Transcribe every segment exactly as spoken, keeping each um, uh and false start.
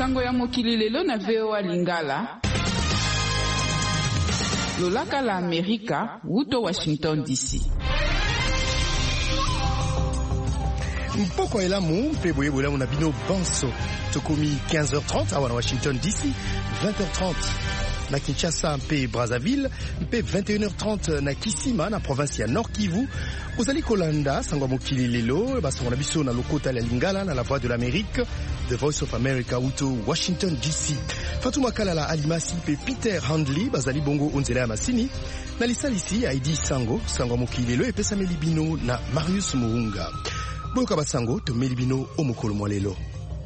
Sango ya mokili lelo na V O A Lingala. Lolaka la Amerika, wuto Washington D C. Mpoko elamu mpe boye bolamu na bino banso. Tokomi quinze heures trente awa na Washington D C, vingt heures trente na Kinshasa mpe Brazzaville, mpe vingt et une heures trente na Kisima na province ya Nord Kivu. Ozali kolanda sango mokili lelo basango na biso na lokota la Lingala na la voix de l'Amérique, The Voice of America uto Washington D C. Fatuma Kalala Alimasi mpe Peter Handley bazali bongo onzela ya masini na lisalisi Aidi Sango sango mokili lelo epesameli bino na Marius Muhunga. Boyoka basango tomeli bino omokolo mwa lelo.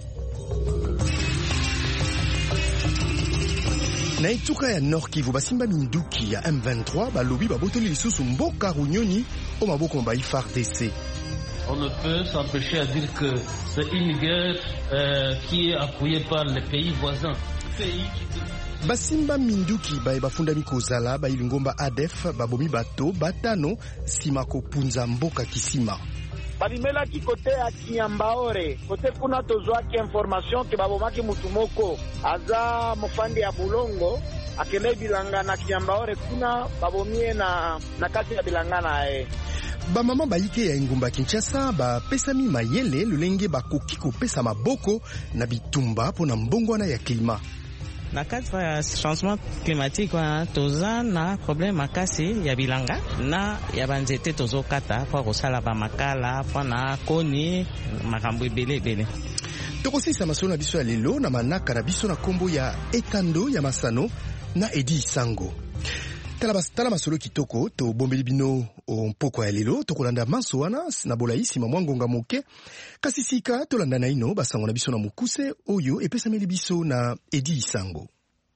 Na etuka ya Nord Kivu basimba minduki ya M vingt-trois balobi babotoli lisusu mboka Runyonyi o maboko mba F A R D C. On ne peut s'empêcher à dire que c'est une guerre euh, qui est appuyée par les pays voisins. Basimba minduki bae bafundami kozala ba ilingomba A D F babomi bato batano simako punza mboka Kisima. Babimela ki kote ya Kiambaore, kote kuna tozwaki information ke babomaki mutu moko aza mofandi ya Bulongo akende bilanga na Kiambaore kuna babomie na na kati ya bilanga na e. Ba mama baike ya ingumba Kinshasa ba pesami mayele lulenge bakoki kopesa maboko na bitumba pona mbongwana ya klima. Na kati ya changement climatique wana toza na problème makasi ya bilanga na ya banzete tozokata kwa kosala ba makala pona koni makambo ebele ebele. Tokosisa masolo na biso ya lelo na manaka na biso na kombo ya Etando ya Masano na Edi Sango. Tala tala masolo kitoko to bombeli bino o mpoko ya lelo tokolanda manso wana na bolaisi ma mwangonga moke kasi sika tolanda na ino basango na biso na mukuse oyo epesameli biso na Edi Sango.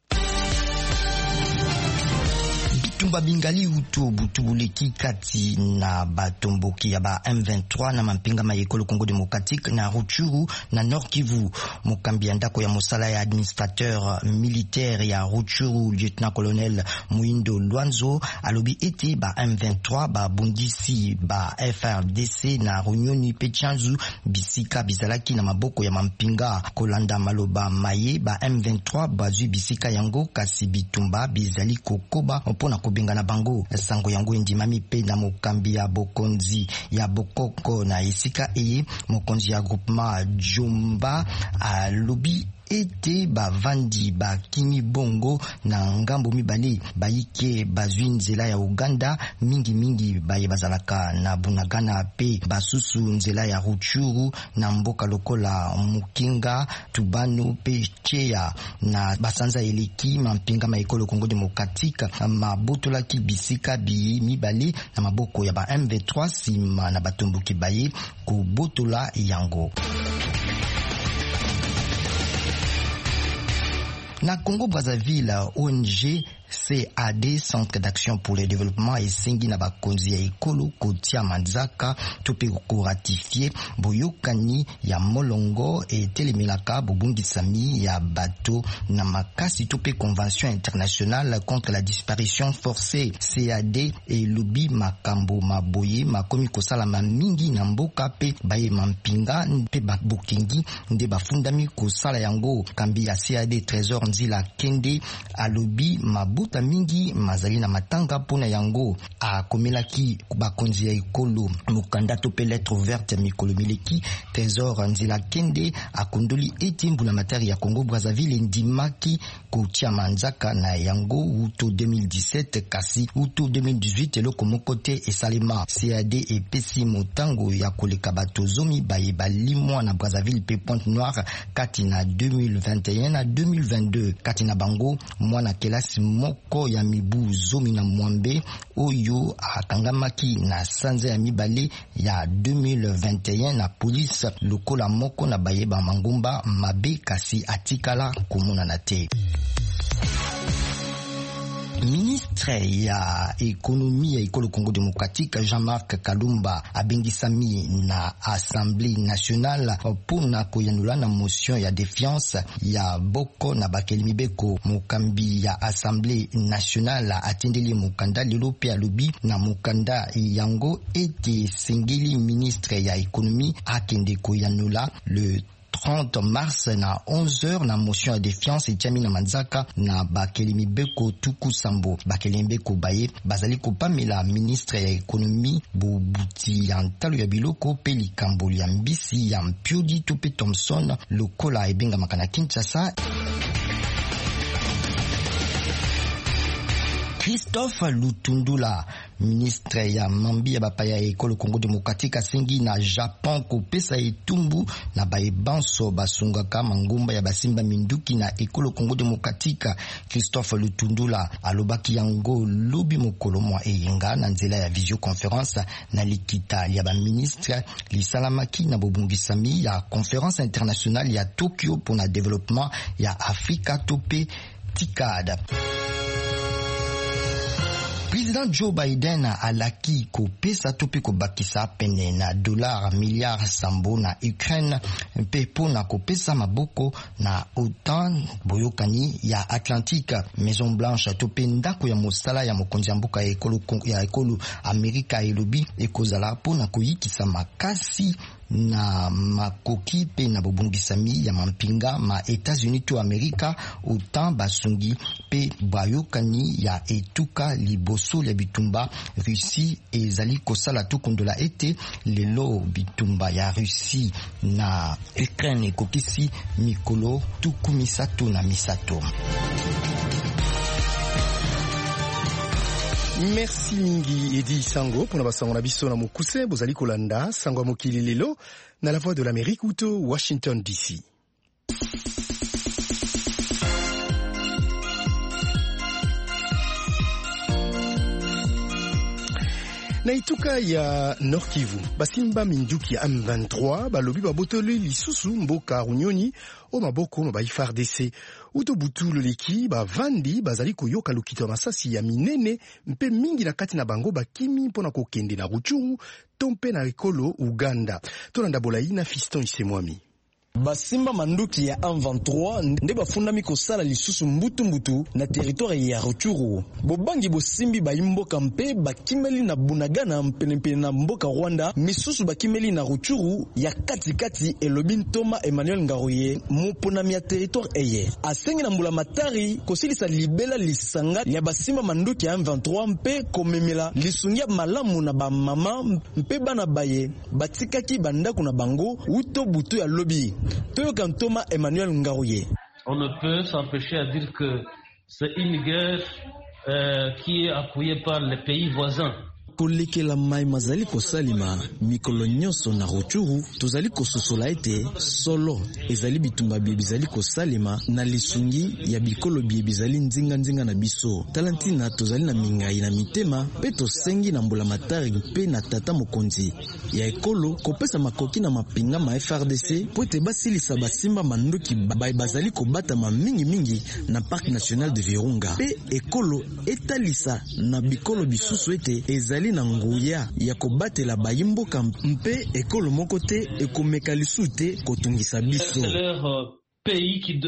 Tumba bingali uto butubuleki kati na batomboki ya ba M vingt-trois na mampinga mayekolo Congo démocratique na Rutshuru na Nord Kivu. Mokambi ya ndako ya mosala ya administrateur militaire ya Rutshuru lieutenant colonel Muindo Lwanzo alobi ete ba M vingt-trois ba bundisi ba F A R D C na Runyoni pe Tchanzu bisika bizalaki na maboko ya mampinga kolanda maloba maye ba M vingt-trois bazwi bisika yango kasi bitumba bizali kokoba mpona benga na bango sango yango ndimami pe na mokambi ya bokonzi ya bokoko na esika eye mokonzi ya groupement Jomba alobi ete bavandi ba kimi bongo na ngambo mibale bayike bazwi nzela ya Uganda mingi mingi baye bazalaka na Bunagana pe basusu nzela ya Rutshuru na mboka lokola Mukinga Tubano pe Cheya na basanza eleki mampinga maekolo Congo démocratique mabotola ki bisika bi mibale na maboko ya ba M vingt-trois sima na batomboki baye ko botola yango. Na Congo Brazzaville, O N G C A D, Centre d'Action pour le Développement et Sengi na bakonzi ya ekolo kotia manzaka tope ko ratifier boyokani ya molongo et telemelaka bobundisami ya bato na makasi tope convention internationale contre la disparition forcée. C A D et lobi makambo maboye makomi kosala mamingi na mboka pe baye mampinga pe babokengi nde bafundami kosala yango. Kambi ya C A D Trésor Nzila Kende alobi mabu buta mingi mazali na matanga pona yango a komelaki bakonzi ya ekolo mukanda tope lettre verte mikolo mileki Trésor Nzila Kende akondoli etimbu na materi ya Congo Brazzaville ndimaki kotia manzaka na yango uto deux mille dix-sept kasi uto deux mille dix-huit eloko mokote esalema. C A D epesi motango ya koleka bato zomi baye balimwa na Brazzaville pe Pointe-Noire kati na deux mille vingt et un na deux mille vingt-deux kati na bango mwana kelasi moko ya mibu zomi na mwambe oyo akangamaki na sanza ya mibale ya deux mille vingt et un na police lokola moko na bayeba mangumba mabe kasi atikala komona na te. Ministre ya économie ya ekolo Congo démocratique Jean-Marc Kalumba abengisami na Assemblée nationale pona koyanula na motion ya défiance ya boko na bakeli mibeko. Mokambi ya Assemblée nationale atendeli mokanda lelo pe alobi na mokanda yango ete sengeli ministre ya économie akende koyanula le trente mars na onze heures na motion ya défiance etiami na Manzaka na Bakelemi Beko Tuku Sambo. Bakelemi Beko baye bazali kopamela ministre ya économie bobuti ya ntalo ya biloko pe likambo ya mbisi ya Mpiodi to pe Thompson lokola ebengamaka na Kinshasa. Christophe Lutundula, ministre ya mambi ya bapaya ya ekolo Congo Démocratique asengi na Japon kopesa etumbu na baebanso basungaka mangumba ya basimba minduki na ekolo Congo Démocratique. Christophe Lutundula alobaki yango lobi mokolo mwa eyenga na nzela ya visioconférence na likita ya ba ministre lisalamaki na bobungisami ya conférence internationale ya Tokyo pour na développement ya Afrika tope TICAD. Président Joe Biden alaki kopesa tope kobakisa pene na dollar milliard sambo na Ukraine mpe pona kopesa maboko na OTAN boyokani ya Atlantique. Maison Blanche tope ndako ya mosala ya mokonzi ya mboka ya ekolo ya ekolo Amerika elobi ekozala pona koyikisa makasi na makoki pe na bobungisami ya mampinga ma États-Unis to Amerika autant basungi pe bayokani ya etuka liboso ya bitumba Russie ezali kosala to kondola ete lelo bitumba ya Russie na Ukraine kokisi mikolo tuku misato na misato. Merci mingi Edi Sango pour basango na biso na mokuse bozali kolanda sango mokili lelo na la voix de l'Amérique uto Washington D C. Na ituka ya Nord Kivu basimba minduki ya M vingt-trois balobi babotoli lisusu mboka runyoni o maboko no ba F A R D C uto butu loleki bavandi bazali koyoka lokito masasi ya minene mpe mingi na kati na bango bakimi mpona kokende na Ruchuru tompe na ekolo Uganda. Tolanda bolai na Fiston Isemwami. Basimba manduki ya M vingt-trois nde bafundami kosala lisusu mbutu mbutu na territoire ya Ruchuru. Bobangi bosimbi baimboka mpe bakimeli na Bunagana mpenepene na mboka Rwanda, misusu bakimeli na Ruchuru ya kati kati elobi Ntoma Emmanuel Ngaroye muponami ya territoire eye. Asengi na mbula matari kosilisa libela lisanga ya basimba manduki ya M vingt-trois mpe komemela lisungia malamu na ba mama mpe bana baye batikaki bandako na bango uto butu ya lobi. Thomas Emmanuel Ngarouye. On ne peut s'empêcher à dire que c'est une guerre euh, qui est appuyée par les pays voisins. Kolekela mai mazali kosalima mikolo nyonso na Ruchuru tozali kososola ete solo ezali bitumba bizali kosalima na lisungi ya bikolo bizali nzinga nzinga na biso talantina tozali na mingai na mitema pe tosengi na mbula matari pe na tata mokonzi ya ekolo kopesa makoki na mapinga ma F R D C po ete basilisa basimba manduki bai bazali kobata ma mingi mingi na Parc National de Virunga pe ekolo etalisa na bikolo bisusu ete ezali na nguya ya kobatela bayimboka mpe ekolo moko te ekomeka lisu te kotungisa biso. C'est leur euh, pays qui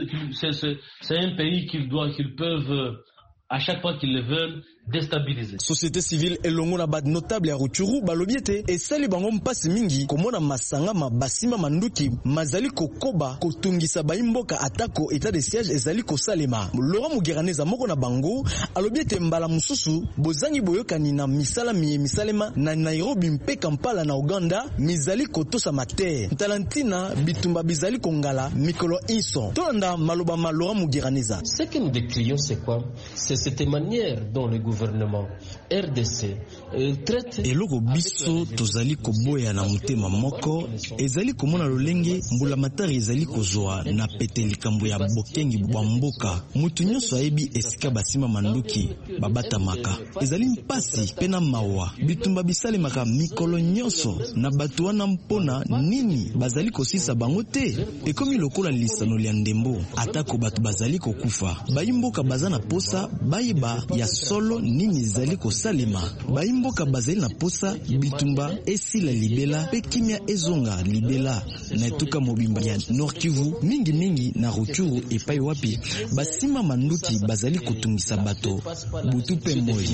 c'est un pays qu'ils doivent qu'ils peuvent euh, à chaque fois qu'ils le veulent déstabiliser. Société civile elongo na bad notable ya Ruchuru balobi ete esali bango mpasi mingi komona masanga mabasima manduki mazali kokoba kotungisa baimboka atako état de siège ezali kosalema. Laurent Mugiraneza moko na bango alobi ete mbala mususu bozangi boyokani na misala miye misalema na Nairobi mpe Kampala na Uganda mizali kotosa mate talantina bitumba bizali kongala mikolo inso tonda maloba ma Laurent Mugiraneza. Ce que nous décrions c'est quoi? C'est cette manière dont le gouvernement R D C euh, traite eloko biso tozali koboya na mutema moko ezali komona lolenge mbula matari ezali kozwa na pete likambo ya bokengi bwa mboka mutu nyonso ayebi esika basima manduki babata maka ezali mpasi pena mawa bitumba bisalemaka mikolo nyonso na bato wana mpona nini bazali kosisa bango te ekomi lokola lisano lya ndembo atako bato bazali kokufa bayimboka bazana posa bayeba ya solo nini ezali kosalema. Baimboka bazali na posa bitumba esila libela pe kimia ezonga libela na etuka mobimba ya Nord Kivu mingi mingi na Rutshuru epai wapi basima manduki bazali kotungisa bato butu pe moi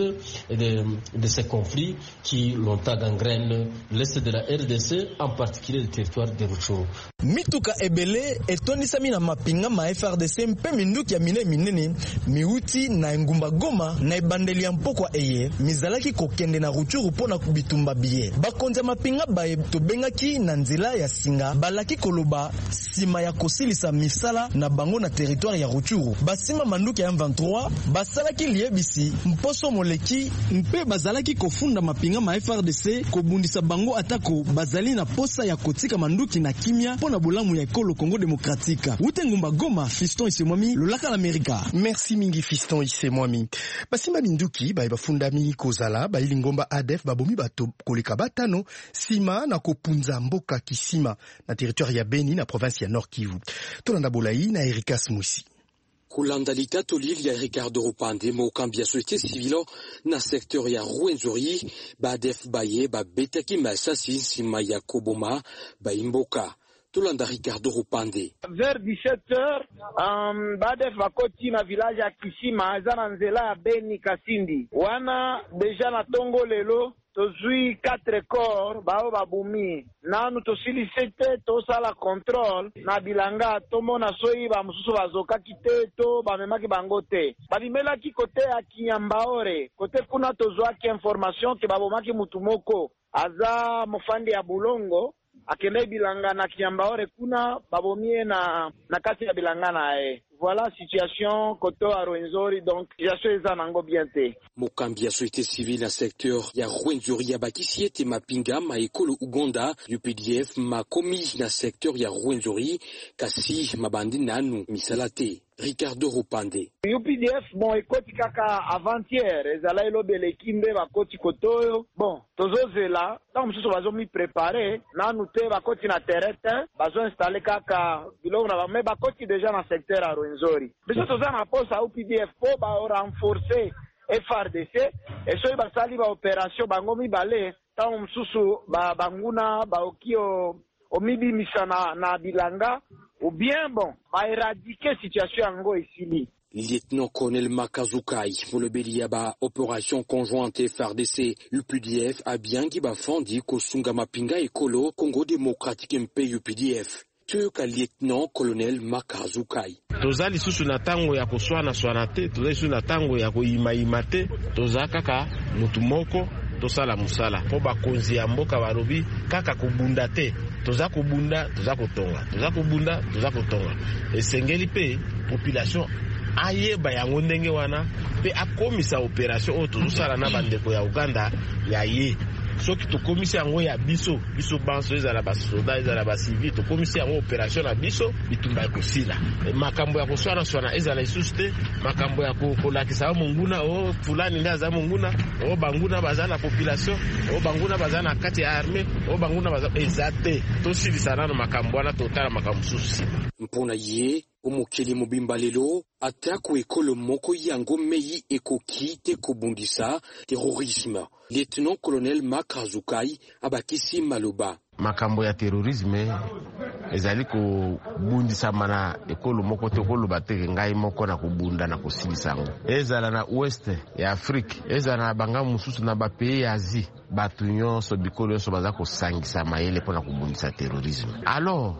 de, de ces conflits qui longtemps gangrènent l'est de la R D C, en particulier le territoire de Rutshuru. Mituka ebele etonisami na mapinga ma F R D C mpe minduki ya mine minene miuti na engumba Goma na ebandeli ya mpokwa eye mizalaki kokende na Rutshuru pona kubitumba biye bakonza mapinga baye tobengaki na nzela ya singa balaki koloba sima ya kosilisa misala na bango na territoire ya Rutshuru basima manduki ya M vingt-trois basalaki liebisi mposo moleki mpe bazalaki kofunda mapinga ma F R D C kobundisa bango atako bazali na posa ya kotika manduki na kimia pona bolamu ya ekolo Congo Démocratique. Utengumba Goma, Fiston Isemwami, Lolaka l'América. Merci mingi Fiston Isemwami. Basima minduki ba bafundami kozala ba ilingomba A D F babomi bato koleka batano sima na kopunza mboka kisima na territoire ya Beni na province ya Nord Kivu. Tolanda Bolai na Erikas Musi. Kulanda litato lili ya Ricardo Rupande mokambi ya société civile na secteur ya Rwenzori ba A D F baye ba betaki masasi sima ya Koboma ba imboka. Tulanda Ricardo Rupande. Vers dix-sept heures, um, ba A D F bakoti na village ya Kisima, eza nzela ya Beni Kasindi. Wana deja na tongo lelo, tozui quatre corps, bao babumi. Nanu tosilise te, tosala contrôle, na bilanga, tomona soi ba mususu bazoka kite, to ba memaki bango te. Babimela ki kote ya Kinyambaore, kote kuna tozwa ki information, ke babomaki mutumoko, aza mofandi ya Bulongo, akende bilanga na Kinyambaore kuna babomie na na kati ya bilanga nae. Voilà situation koto a Rwenzori, donc situation eza nango bien te. Mokambi ya société civile na secteur ya Rwenzori ya bakisi ete mapinga ma ekolo Uganda U P D F makomi na secteur ya Rwenzori kasi mabandi nanu misalate. Ricardo Rupande. U P D F bon ekoti kaka avant-hier ezala elobele kimbe bakoti kotoyo bon tozozela tant mususu bazo mi préparer nanu te bakoti na terrain bazo installer kaka biloko na me bakoti déjà na secteur ya Rwenzori biso toza na posa U P D F po ba renforcer F R D C et so basali ba opération bango mi bale tant mususu ba banguna ba okio omibi misana na bilanga ou bien bon, va éradiquer situation yango isili. Lieutenant-colonel Makazukai, pour le Beliaba, opération conjointe F R D C, U P D F, a bien qui bafandi Kosunga Mapinga et Kolo, Congo démocratique M P U P D F. Tuka lieutenant-colonel Makazukai. Tozali susu na tango ya kuswana swana te, tozali susu na tango ya kuima ima te, toza kaka mutumoko, tosala musala. Po bakonzi ya mboka barobi, kaka kubunda te. Toza kubunda, toza kutonga. Toza kubunda, toza kutonga. Esengeli pe, population ayeba yango ndenge wana, pe akomisa operation o tozosala na bandeko ya Uganda ya ye. Soki tokomisi yango ya biso, biso banso ezala ba soda, ezala ba civil, tokomisi yango operation na biso, bitumba ekosila. Makambo ya koswana swana ezala isusu te, makambo ya kolakisa monguna, o fulani nde aza monguna, o banguna baza na population, o banguna baza na kati ya armée, o banguna baza ezate. Tosilisa nano makambo wana totala makambo susu. Mpona ye, omokeli mobimba lelo, atako ekolo moko yango meyi ekoki te kobundisa terrorisme. Lieutenant-colonel Makazukai abakisi maloba. Makambo ya terrorisme ezali kobundisa mana ekolo moko te ekolo bateke ngai moko na kubunda na kosilisango. Ezala na ouest ya Afrique, ezala na banga mususu na bapeyi ya Asie, batu nyonso bikolo nyonso baza kosangisa mayele pona kubundisa terrorisme. Alors,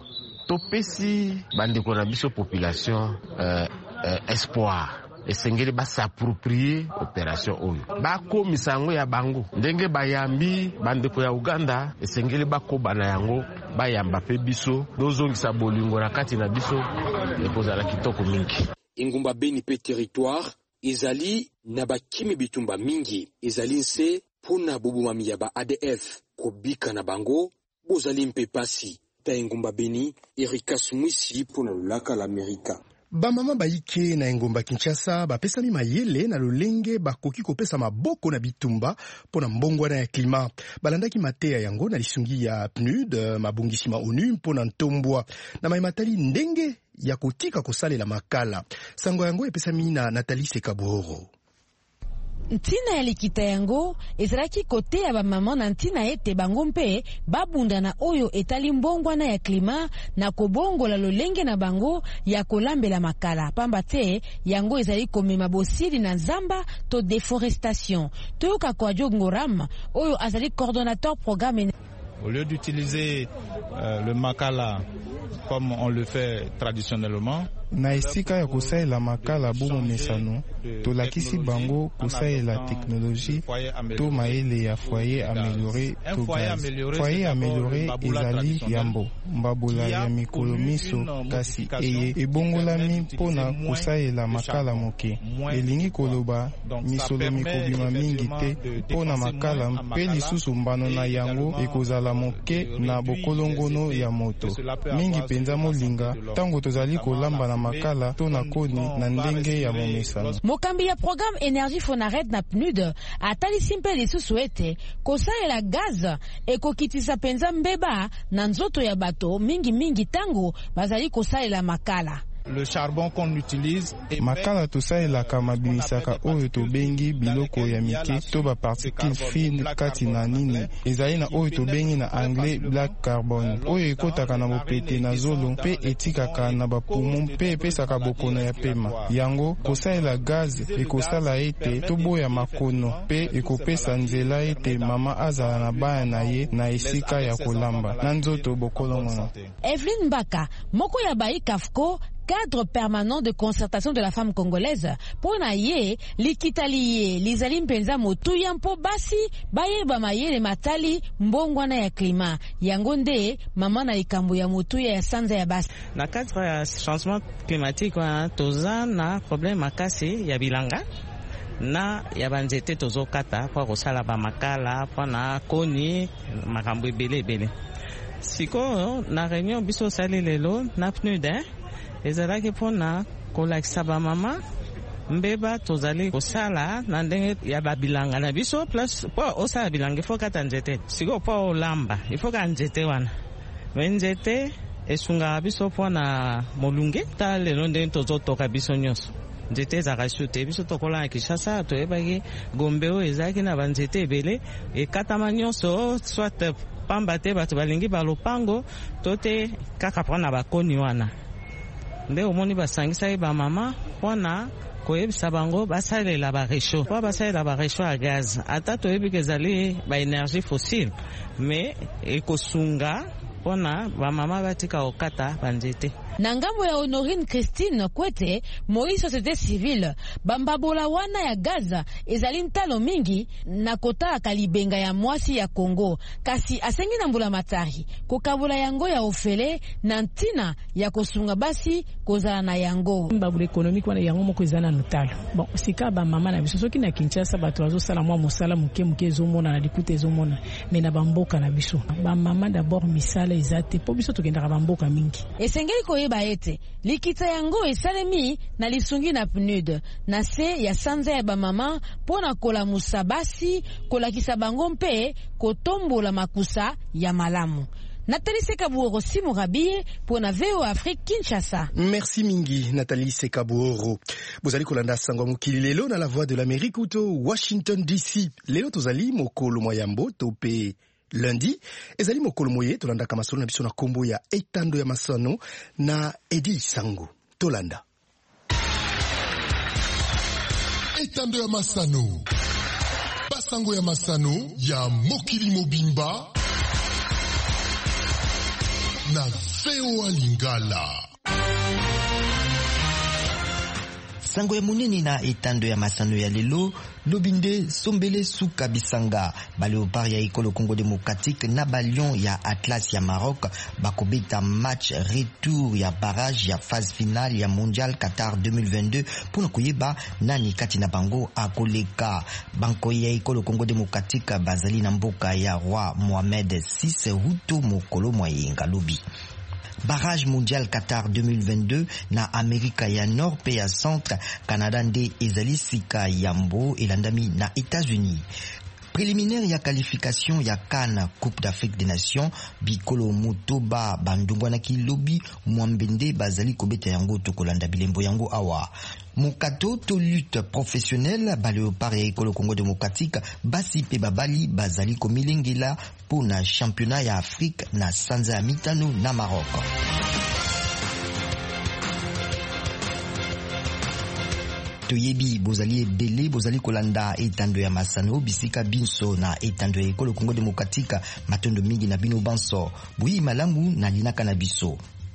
topesi bandeko na biso population euh, euh, espoir. Esengeli ba s'approprier opération oyo. Ba komisa yango ya bango. Ndenge bayambi bandeko ya Uganda, esengeli ba kobana yango, ba yamba pe biso, dozongisa bolingo na kati na biso, ekozala kitoko mingi. Ingumba Beni pe territoire, ezali na bakimi bitumba mingi, ezali nse pona bobumami ya ba A D F, kobika na bango, bozali mpe pasi. Ta Ingumba Beni, Erikas Mwisi pona Lolaka l'América. Bamama baike na engomba Kinshasa bapesami mayele na lolenge bakoki kopesa maboko na bitumba pona mbongwana ya klima. Balandaki mateya yango na lisungi ya P N U D mabungisi ma ONU pona ntombwa na maimatali ndenge ya kotika kosalela makala. Sango yango epesami na Nathalie Sekaboro. ntina ya likita yango ezalaki kote ya bamama na ntina ete bango mpe babunda na oyo etali mbongwana ya klima na kobongola lolenge na bango ya kolambela makala pamba te yango ezali komema bosili na zamba to déforestation. Toyoka kwa Job Ngoram oyo azali coordonnateur programme. Au lieu d'utiliser euh, le makala comme on le fait traditionnellement, na esika ya kosalela makala bomo mesano tolakisi bango kosalela teknologie to mayele ya foyer amélioré to gaz. Foyer amélioré ezali yambo mbabola ya mikolo miso kasi eye ebongolami mpona kosalela makala moke. Elingi koloba misolo mikobima mingi te mpona makala mpe lisusu mbano na yango ekozala moke na bokolongono ya moto mingi penza molinga tango tozali kolamba na makala to na koni na ndenge ya momesano. Mokambi ya programme Énergie Fonaret na P N U D atalisi mpe lisusu ete kosalela gaz ekokitisa penza mbeba na nzoto ya bato mingi mingi tango bazali kosalela makala. Le charbon qu'on utilise makala tosalelaka mabimisaka oyo tobengi biloko ya mike to ba particules fine kati na nini ezali na oyo tobengi na anglais black carbon oyo ekotaka na bopete na zolo mpe etikaka na bapumo mpe epesaka bokono ya pema. Yango kosalela gaz ekosala ete toboya makono mpe ekopesa nzela ete mama azala na baya na ye na esika ya kolamba na nzoto bokolongono. Evelyn Mbaka moko ya baikafko cadre permanent de concertation de la femme congolaise pona ye likitali ye lizali mpenza motuya mpo basi bayeba mayele matali mbongwana ya klima yango nde mama na likambo ya motuya ya sanza ya basi. Na cadre ya changement climatique wana toza na problème makasi ya bilanga na ya banzete tozokata kwa kosala bamakala mpona koni makambo ebele ebele. Sikoyo na réunion biso osali lelo na P N U D ezalaki mpona kolakisa bamama mbeba tozali kosala na ndenge ya babilanga na biso plus po osala bilanga ifo kata nzete siko po olamba ifo ka nzete wana me nzete esungaka biso mpona molunge ta lelo ndenge tozotoka biso nyonso nzete ezalaka su te biso tokola na Kinshasa toyebaki Gombe oyo ezalaki na banzete ebele ekatama nyonso soit pamba te bato balingi balopango to te kaka mpona bakoni wana nde omoni basangisa ba mama mpona koyebisa bango basalela baresho po basalela baresho ya gaz ata toyebi kezali baénergie fossile me ekosunga mpona bamama batika kokata banzete. Na ngambo ya Honorine Christine Kwete Moïse société civile bambabola wana ya Gaza ezali ntalo mingi na kota kalibenga ya mwasi ya Kongo kasi asengi na mbula matari kokabola yango ya ofele na ntina ya kosunga basi kozala na yango mbabula économique wana yango moko ezana notalo bon sika ba mama na biso soki na Kinshasa bato bazo sala mwa mosala muke muke ezomona na dikute ezomona me na bamboka na biso ba mama d'abord misala ezate po biso tokendaka bamboka mingi esengeli ko yeba ete likita yango esalemi na lisungi na P N U D na se ya sanza ya bamama pona kola musabasi kolakisa bango mpe kotombola makusa ya malamu. Nathalie Sekabouoro Simon Rabie pour na V O Afrique Kinshasa. Merci mingi Nathalie Sekabouoro. Bozali kolanda sangwa mukili lelo na la voix de l'Amérique ou to Washington D C. Lelo tozali mokolo moyambo tope lundi ezali mokolo moye tolanda kamasolo na biso na kombo ya etando ya masano na Edi Sango tolanda etando ya masano basango ya masano ya mokili mobimba na V O A Lingala. Sango ya munene na etando ya masano ya lelo lobinde sombele suka bisanga baleopard ya ekolo Congo démocratique na balion ya Atlas ya Maroc bakobeta match retour ya barrage ya phase finale ya mondial Qatar deux mille vingt-deux pour koyeba nani kati na bango akoleka banko ya ekolo Congo démocratique bazali na mboka ya roi Mohamed six hutu mokolo moyenga lobi. Barrage mondial Qatar deux mille vingt-deux na Amerika ya Nord pe ya Centre Canada nde ezali sika yambo elandami na États-Unis. Préliminaire ya qualification ya CAN Coupe d'Afrique des Nations bikolo motoba bandungwana ki lobi mwambende bazali kobeta yango tokolanda bilembo yango awa. Mukato to lutte professionnelle ba Léopard ya ekolo Congo démocratique basi pe babali bazali komilengela pour na championnat ya Afrique na sanza ya mitano na Maroc. Toyebi bozali ebele bozali kolanda etando ya masano bisika binso na etando ya ekolo Congo démocratique matondo mingi na bino banso buyi malamu na linaka na biso.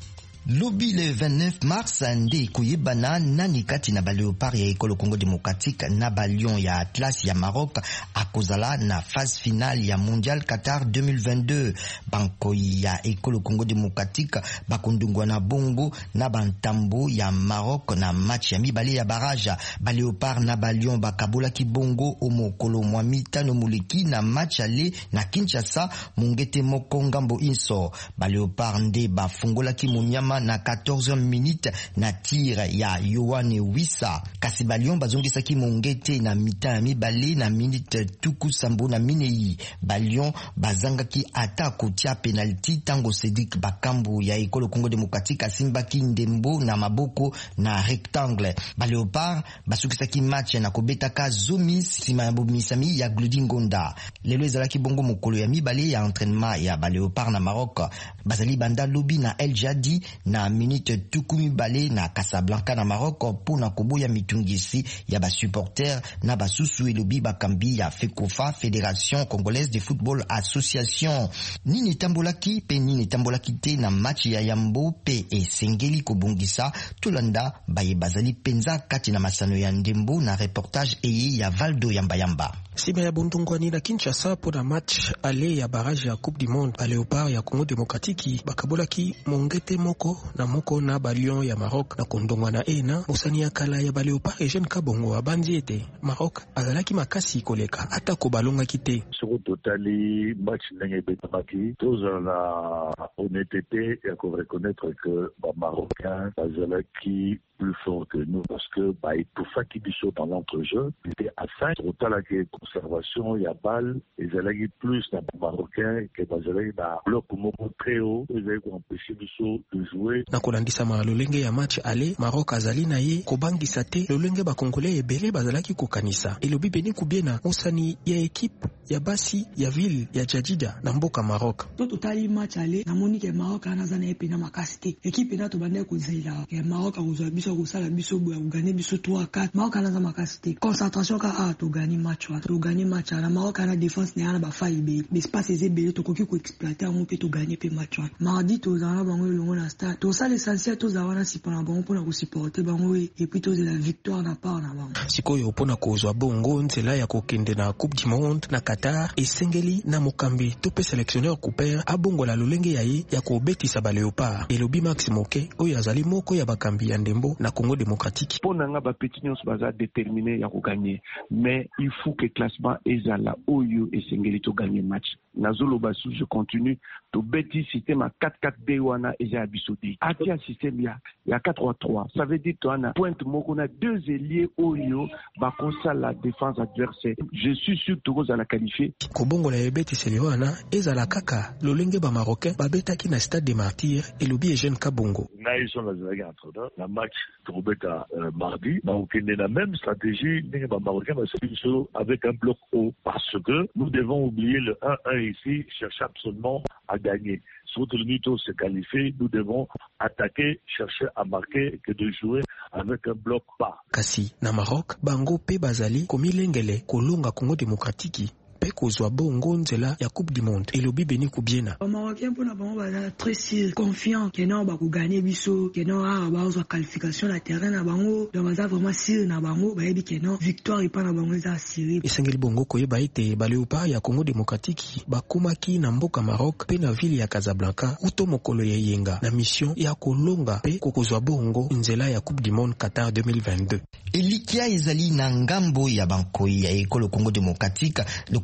Lobi le vingt-neuf mars nde koyebana nani kati na ba Léopard ya ekolo Congo démocratique na ba Lion ya Atlas ya Maroc akozala na phase finale ya Mondial Qatar deux mille vingt-deux. Banko ya ekolo Congo démocratique bakondungwa na bongo na bantambo ya Maroc na match ya mibale ya barrage. Ba Léopard na ba Lion bakabola ki bongo omokolo mwa mitano muleki na match ale na Kinshasa mungete moko ngambo inso. Ba Léopard nde bafungola ki munyama na quatorzième minute na tir ya Yohane Wissa. Kasi ba Lion bazongisa ki mongete na mita ya mibale na minute tuku sambo na minei. Ba Lion bazanga ki ata kotia penalty tango Cédric Bakambu ya ekolo Congo démocratique asimba ki ndembo na maboko na rectangle. Ba Léopard basukisa ki match na kobetaka zomi sima ya bomisami ya Gludi Ngonda. Lelo ezalaki bongo mokolo ya mibale ya entraînement ya ba Léopard na Maroc. Bazali banda lobi na El Jadi na minute tukumi bale na Casablanca na Maroc pour na koboya mitungisi ya ba supporter na basusu elobi bakambi ya FECOFA Fédération Congolaise de Football Association. Nini tambolaki pe nini tambolaki te na match ya Yambo pe esengeli kobongisa tulanda baye bazali penza kati na masano ya ndembo na reportage eye ya Valdo Yamba Yamba. Sima ya bondongwani na Kinshasa pour na match ale ya barrage ya Coupe du Monde ba Léopard ya Congo démocratique bakabolaki mongete moko na moko na ba Lion ya Maroc na kondongwana ena musani ya kala ya ba Léopard et jeune kabongo abandi ete Maroc azalaki makasi koleka ata ko balonga kite sur totali match ndenge betamaki toza na honnêteté ya ko reconnaître que ba Marocains azalaki plus fort que nous parce que bah etufaki biso dans l'entrejeu était à cinq total la conservation ya balle et zalaki plus na Marocain que bazalaki na bloc moko très haut ils avaient empêché biso de jouer na kolandisa ma lolenge ya match ale Maroc azali na ye kobangisa te lolenge ba Congolais ebele bazalaki kokanisa elobi beni kubiena osani ya équipe ya basi ya ville ya Jadida na mboka Maroc to totali match ale na monique Maroc anazana epena makasite équipe na to bande ko zela ke Maroc auzwa biso ko sala biso bo gagner biso trois quatre Maroc anaza makasite concentration ka a to gagner match wa to gagner match na Maroc na défense ne ana ba faille be espace ezebele to koki ko exploiter on peut to gagner pe match wa mardi to zana bango longo na stade to sala l'essentiel to zawana sipona bango pona ko supporter bango et puis to la victoire na part na bango sikoyo pona ko zwa bongo nzela ya kokende na Coupe du Monde na Qatar esengeli na mokambi to pe sélectionneur Cooper abongo la lolenge yaye ya ko betisa ba Léopard elobi Max Moke oyo azali moko ya bakambi ya ndembo na Congo démocratique pona nga ba petit nyos baza déterminé ya ko gagner mais il faut que classement ezala oyo esengeli to gagner match nazolo basu je continue to beti système à quatre quatre deux wana eza bisodi atia système ya ya quatre trois trois ça veut dire to ana pointe moko na deux ailiers oyo ba konsa la défense adversaire je suis sûr to za la qualifier kobongo la ebeti seliwana ezala kaka lolenge ba marocain ba betaki na stade des martyrs et lobi Eugène Kabongo na ils sont les entre la match to beta euh, mardi donc il y a la même stratégie les ba marocains va se avec un bloc haut parce que nous devons oublier le un un ici chercher absolument à gagner. Surtout le mytho se qualifier, nous devons attaquer, chercher à marquer que de jouer avec un bloc bas. Kasi na Maroc, bango pe bazali komilengele kolonga Congo démocratique. Peko zwa bongo nzela ya Coupe du Monde elobi beni kubiena ba Marocains pona bango baza très sûr confiant que non ba ko gagner biso que non a ba zo qualification na terrain na bango donc baza vraiment sûr na bango ba yebi que non victoire ipa na bango za assuré esengeli bongo koyeba ete ba Léopard ya Congo démocratique bakomaki na mboka Maroc pe na ville ya Casablanca uto mokolo ya yenga na mission ya kolonga pe kokozwa bongo nzela ya Coupe du Monde Qatar deux mille vingt-deux elikia ezali na ngambo ya bankoi ya ekolo Congo démocratique le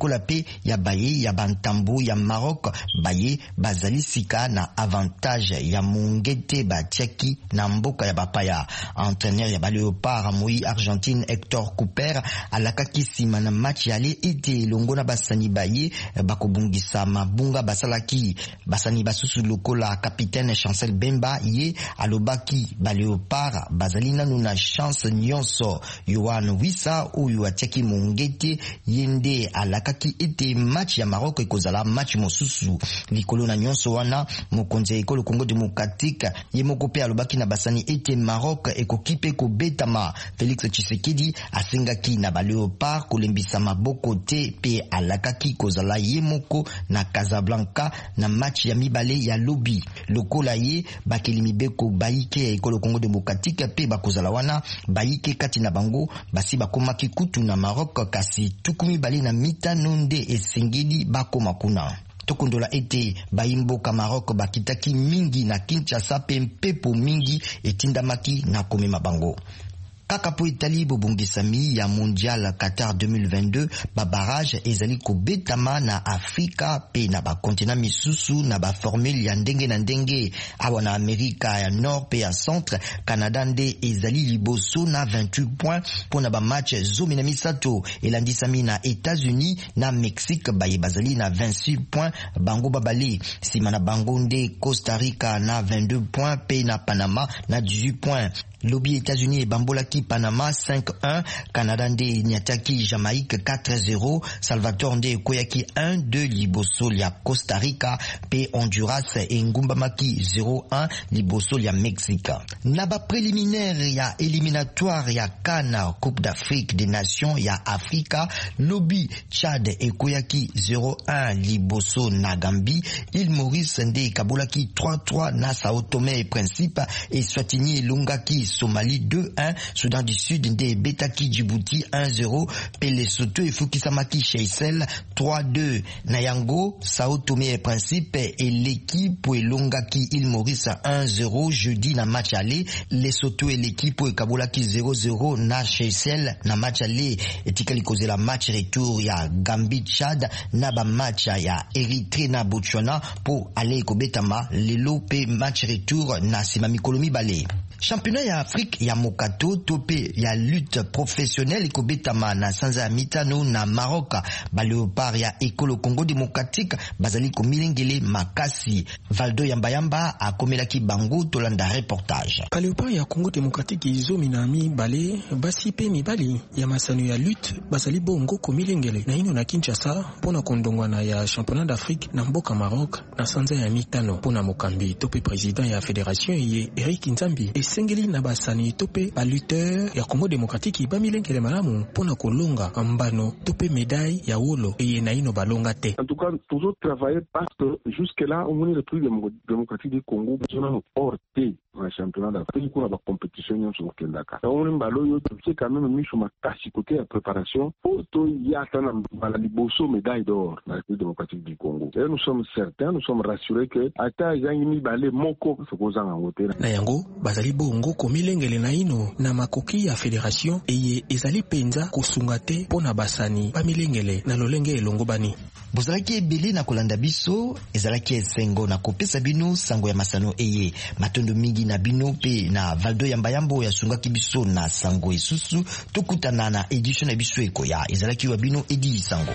lokola pe ya baye ya bantambo ya Maroc baye bazali sika na avantage ya mungete batiaki na mboka ya bapaya. Entraîneur ya ba Léopard Moi Argentine Hector Cooper alakaki sima na match yale ete longo na basani baye bakobungisa mabunga basalaki. Basani basusu lokola capitaine Chancel Bemba ye alobaki ba Léopard bazali nanu na chance nyonso. Yohan Wissa oyo atiaki mungete yende alakaki ete match ya Maroc ekozala match mosusu likolo na nyonso wana. Mokonzi ya ekolo Congo Démocratique ye moko pe alobaki na basani ete Maroc ekokipe ko betama. Félix Tshisekedi asengaki na ba Léopard kolembisa maboko te pe alakaki kozala ye moko na Casablanca na match ya mibale ya lobi. Lokola ye bakeli mibeko baike ya ekolo Congo Démocratique pe bakozala wana baike kati na bango basi bakomaki kutu na Maroc kasi tukumi bali na mitano nde esengeli bakoma kuna. Tokondola ete baimboka Maroc bakitaki mingi na Kinshasa pe mpepo mingi etindamaki na komema bango. Kaka po Italie bobongisami ya mondial Qatar deux mille vingt-deux ba barrage ezali ko betama na Afrika pe na ba continent misusu na ba formule ya ndenge na ndenge. Awa na Amerika ya Nord pe ya Centre Canada nde ezali liboso na vingt-huit points pona ba match zomi na misato. Elandisami na États-Unis na Mexique baye bazali na vingt-six points bango babali. Sima na bango nde Costa Rica na vingt-deux points pe na Panama na dix-huit points. Lobby États-Unis et Bambolaki Panama cinq un, Canada nde Nyataki Jamaïque quatre zéro, Salvador nde Koyaki un deux, liboso ya Costa Rica pe Honduras et Ngumbamaki zéro un, liboso ya Mexique. Naba préliminaire ya éliminatoire ya CAN Coupe d'Afrique des Nations ya Africa, Lobby Tchad et Koyaki zéro un, liboso na Gambie, Île Maurice nde Kabolaki trois trois na Sao Tomé et Principe et Swatini et Lungaki Somalie deux un, Soudan du Sud nde Betaki Djibouti un zéro, pe Lesotho et Fukisamaki Seychelles trois deux, Nayango, Sao Tomé et Principe et l'équipe pour Longaki Île Maurice un zéro jeudi na match aller, Lesotho et l'équipe pour Kabolaki zéro zéro na Seychelles na match aller, et tikali koze la match retour ya Gambie Tchad na ba match ya Eritrea na Botswana pour aller kobetama lelo pe match retour na Simami Kolomi Balé. Championnat ya Afrique ya Mokato tope ya lutte professionnelle ikobetama na sanza ya mitano na Maroc. Ba Léopard ya ekolo Congo Démocratique bazali komilengele makasi. Valdo Yambayamba akomelaki bango tolanda reportage. Ba Léopard ya Congo Démocratique izomi na mi bale basi pe mibali ya masano ya lutte bazali bongo komilengele na ino na Kinshasa pona kondongwana ya championnat d'Afrique na mboka Maroc na sanza ya mitano pona Mokambi tope président ya fédération ye Eric Nzambi. Sengeli na basani tope ba lutteur ya Congo Démocratique ba milengele malamu pona kolonga ambano tope médaille ya wolo et na ino balonga te. En tout cas, toujours travailler parce que jusque là on est le plus démocratique du Congo, on a porté un championnat d'Afrique pour la compétition sur le Kendaka. On est baloyo c'est quand même mis sur ma tâche côté la préparation pour to ya tana la liboso médaille d'or dans la République démocratique du Congo. Et nous sommes certains, nous sommes rassurés que ata yangi balé moko se posant en hauteur. Na yango bazali bongo komilengele na ino na makoki ya fédération eye ezali penza kosunga te pona basani ba milengele na lolenge elongo bani. Bozalaki ebele na kolanda biso ezalaki esengo na kopesa bino sango ya masano eye matondo mingi na bino pe na Valdo Yambayambo ya sungaki biso na sango esusu tokutana na edition na biso ekoya ezalaki wa bino edi sango.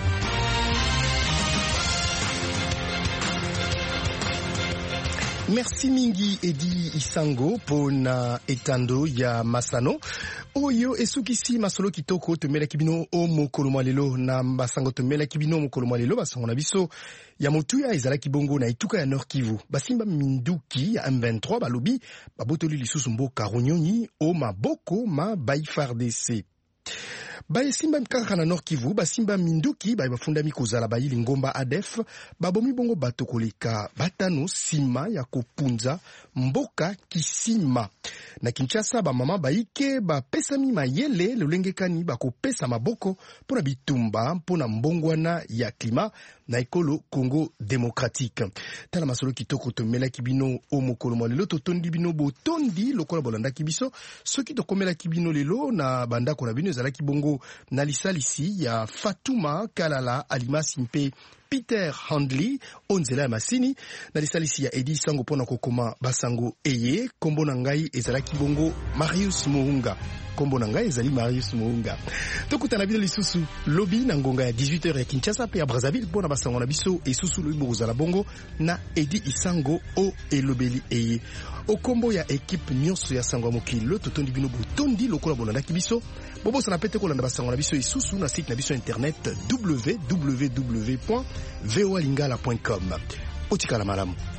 Merci mingi Edi Isango pona etando ya masano oyo esukisi masolo kitoko tomela kibino o mokolo malelo na basango tomela kibino mokolo malelo basango na biso ya motuya ezala kibongo na ituka ya Nord Kivu basimba minduki ya M vingt-trois balobi babotoli lisusu mboka Runyonyi o maboko ma ba F A R D C. Baye simba mkaka na Nord Kivu basimba minduki baye bafundami kozala bayili ngomba A D F babomi bongo bato koleka batano sima ya kopunza mboka Kisima na Kinshasa ba mama baike ba pesami mayele lolengekani bakopesa maboko pona bitumba pona mbongwana ya klima na ekolo Congo démocratique. Tala masolo kitoko tomela kibino o mokolo mwa lelo totondi bino botondi lokola bolanda kibiso soki tokomela kibino lelo na banda kona bino ezala kibongo na lisalisi ya Fatuma Kalala Alimasi mpe Peter Handley onzela ya masini na lisalisi ya Edi Sango pona kokoma basango eye kombo na ngai ezala kibongo Marius Muhunga. Kombo na ngai ezali Marius Muhunga. Tokutana bino lisusu lobi na ngonga ya dix-huit heures ya Kinshasa pe ya Brazzaville pona basango na biso esusu lobi bozala bongo na Edi Isango o elobeli eye. Okombo ya ekipe nyonso ya sango mokilo totondi bino botondi lokola bolanda kibiso bobo sana pete kolanda basango na biso isusu na site na biso internet w w w point v o a lingala point com. Otikala malamu.